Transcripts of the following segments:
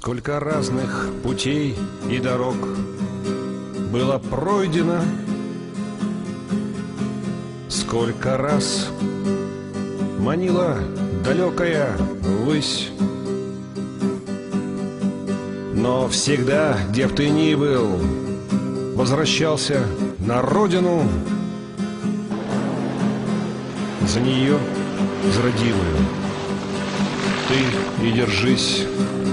Сколько разных путей и дорог было пройдено, сколько раз манила далекая высь. Но всегда, где б ты ни был, возвращался на родину, за нее, за родимую. Ты и держись.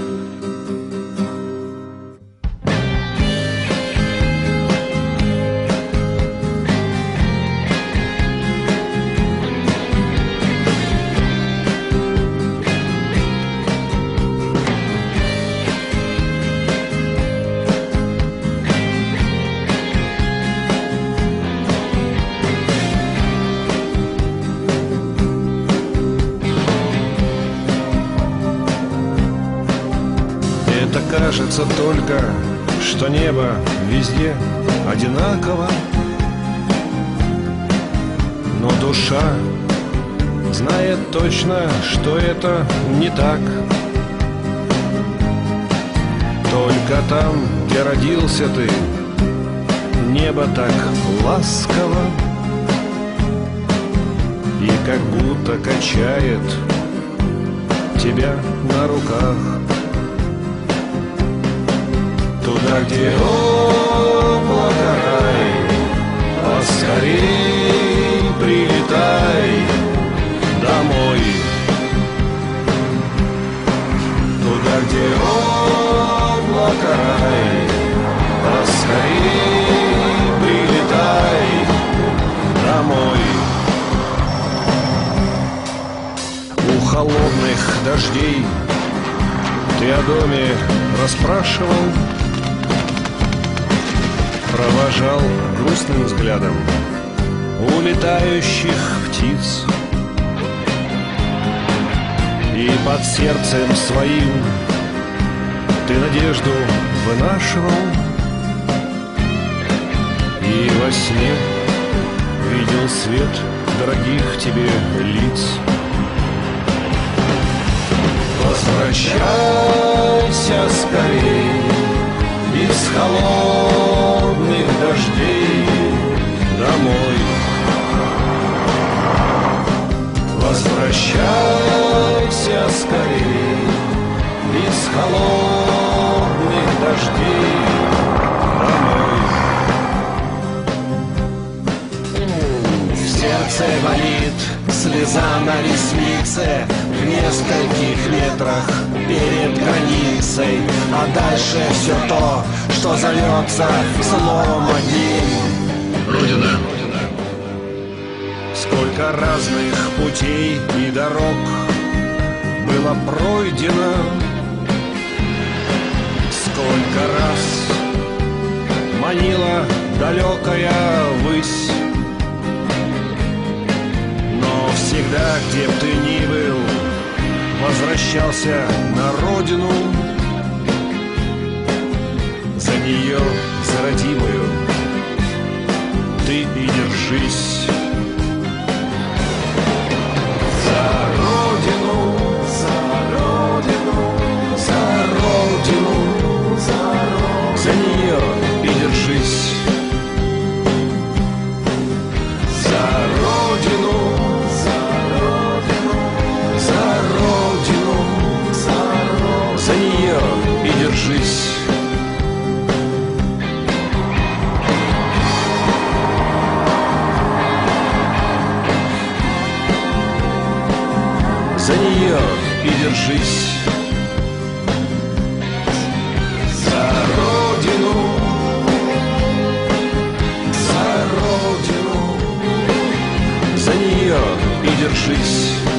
Это кажется только, что небо везде одинаково, но душа знает точно, что это не так. Только там, где родился ты, небо так ласково и как будто качает тебя на руках. Туда, где облако рай, поскорей прилетай домой. Туда, где облако рай, поскорей прилетай домой. У холодных дождей ты о доме расспрашивал, провожал грустным взглядом улетающих птиц, и под сердцем своим ты надежду вынашивал, и во сне видел свет дорогих тебе лиц. Возвращайся скорей из холодных дождей домой. Возвращайся скорей из холодных дождей домой. В сердце болит, слеза на реснице, в нескольких метрах перед границей, а дальше все то, что зовется словом одним. Родина. Сколько разных путей и дорог было пройдено, сколько раз манила далекая высь. Но всегда, где б ты ни был, возвращался на родину, за нее, за родимую. Ты и держись. За родину, за родину, за родину, за нее и держись. За родину, за нее и держись. За нее и держись. За родину, за родину, за нее и держись.